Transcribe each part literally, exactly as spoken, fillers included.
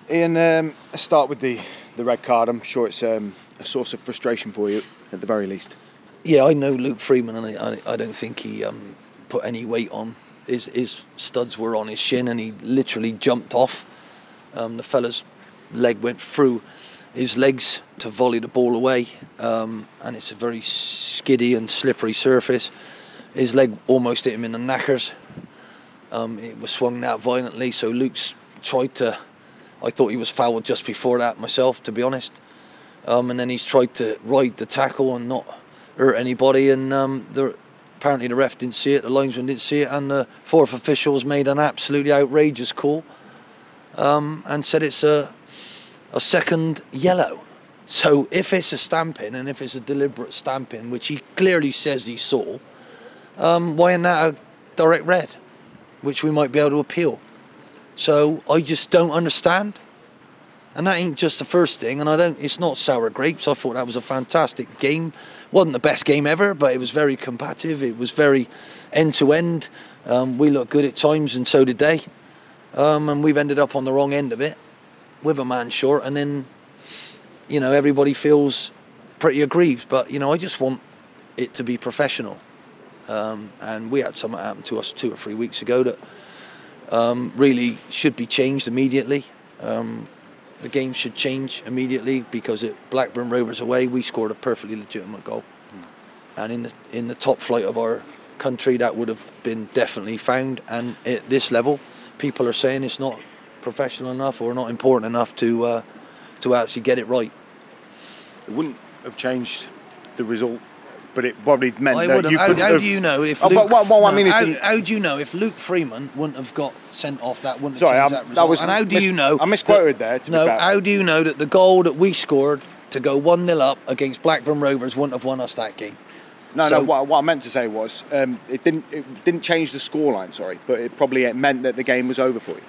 Ian, um, let's start with the, the red card. I'm sure it's um, a source of frustration for you, at the very least. Yeah, I know Luke Freeman, and I, I don't think he um, put any weight on. His, his studs were on his shin, and he literally jumped off. Um, the fella's leg went through his legs to volley the ball away, um, and it's a very skiddy and slippery surface. His leg almost hit him in the knackers. Um, it was swung out violently, so Luke's tried to... I thought he was fouled just before that myself, to be honest. Um, and then he's tried to ride the tackle and not hurt anybody, and um, the, apparently the ref didn't see it, the linesman didn't see it, and the fourth officials made an absolutely outrageous call um, and said it's a, a second yellow. So if it's a stamping, and if it's a deliberate stamping, which he clearly says he saw, um, why isn't that a direct red, which we might be able to appeal? So I just don't understand. And that ain't just the first thing, and I don't. It's not sour grapes. I thought that was a fantastic game. Wasn't the best game ever, but it was very combative. It was very end to end. Um, we looked good at times, and so did they. Um, and we've ended up on the wrong end of it, with a man short. And then, you know, everybody feels pretty aggrieved. But you know, I just want it to be professional. Um, and we had something happen to us two or three weeks ago that um, really should be changed immediately. Um, The game should change immediately, because at Blackburn Rovers away we scored a perfectly legitimate goal, mm. and in the in the top flight of our country that would have been definitely found. And at this level, people are saying it's not professional enough or not important enough to uh, to actually get it right. It wouldn't have changed the result, but it probably meant I that you how, couldn't how have... do you know if oh, Luke, but, well, well, I no, mean, how, it's how do you know if Luke Freeman wouldn't have got sent off, that wouldn't Sorry, have I'm, changed that that result? was And how do mis- you know... I misquoted that, there, to No, be fair. how do you know that the goal that we scored to go one nil up against Blackburn Rovers wouldn't have won us that game? No, so, no, what, what I meant to say was, um, it didn't it didn't change the scoreline, sorry, but it probably it meant that the game was over for you.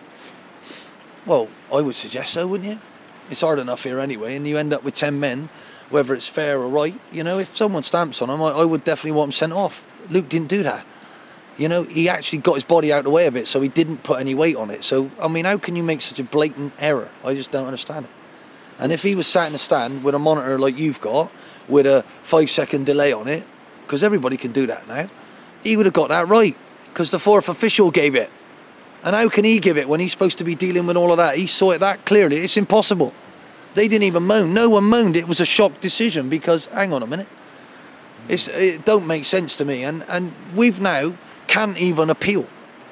Well, I would suggest so, wouldn't you? It's hard enough here anyway, and you end up with ten men, whether it's fair or right. You know, if someone stamps on him, I, I would definitely want him sent off. Luke didn't do that. You know, he actually got his body out of the way a bit, so he didn't put any weight on it. So, I mean, how can you make such a blatant error? I just don't understand it. And if he was sat in a stand with a monitor like you've got, with a five-second delay on it, because everybody can do that now, he would have got that right, because the fourth official gave it. And how can he give it when he's supposed to be dealing with all of that? He saw it that clearly. It's impossible. They didn't even moan. No one moaned. It was a shock decision, because, hang on a minute, it's, it don't make sense to me. And, and we've now can't even appeal.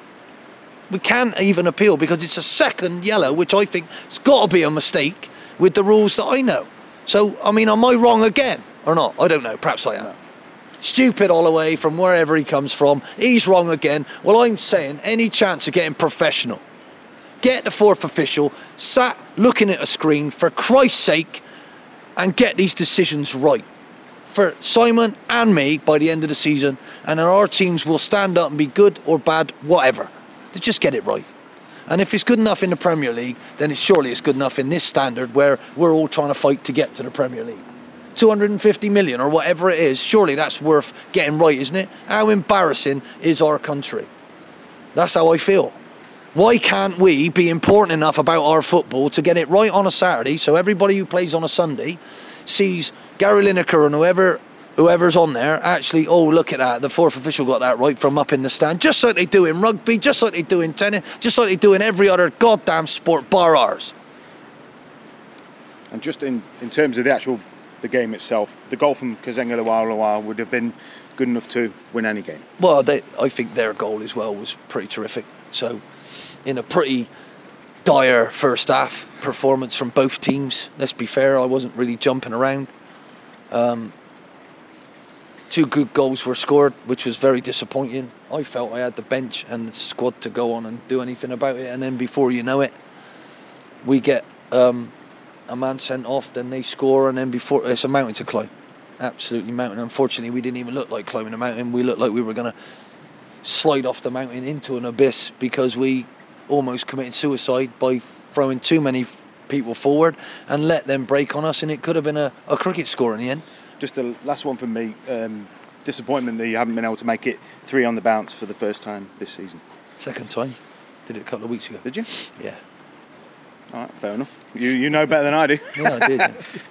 We can't even appeal because it's a second yellow, which I think has got to be a mistake with the rules that I know. So, I mean, am I wrong again or not? I don't know. Perhaps I am. No. Stupid Holloway from wherever he comes from. He's wrong again. Well, I'm saying any chance of getting professional. Get the fourth official sat looking at a screen, for Christ's sake, and get these decisions right. For Simon and me by the end of the season, and then our teams will stand up and be good or bad, whatever. They just get it right. And if it's good enough in the Premier League, then it's surely it's good enough in this standard where we're all trying to fight to get to the Premier League. two hundred fifty million or whatever it is, surely that's worth getting right, isn't it? How embarrassing is our country? That's how I feel. Why can't we be important enough about our football to get it right on a Saturday, so everybody who plays on a Sunday sees Gary Lineker and whoever whoever's on there actually, oh, look at that, the fourth official got that right from up in the stand, just like they do in rugby, just like they do in tennis, just like they do in every other goddamn sport bar ours. And just in, in terms of the actual the game itself, the goal from Kazenga Lualawa would have been good enough to win any game. Well, they, I think their goal as well was pretty terrific. So, in a pretty dire first half performance from both teams, let's be fair, I wasn't really jumping around. Um, two good goals were scored, which was very disappointing. I felt I had the bench and the squad to go on and do anything about it, and then before you know it, we get um, a man sent off, then they score, and then before it's a mountain to climb. Absolutely mountain. Unfortunately, we didn't even look like climbing a mountain. We looked like we were going to slide off the mountain into an abyss, because we almost committed suicide by throwing too many people forward and let them break on us, and it could have been a, a cricket score in the end. Just the last one from me. Um, disappointment that you haven't been able to make it three on the bounce for the first time this season. Second time. Did it a couple of weeks ago. Did you? Yeah. All right, fair enough. You you know better than I do. Yeah, I did. Yeah.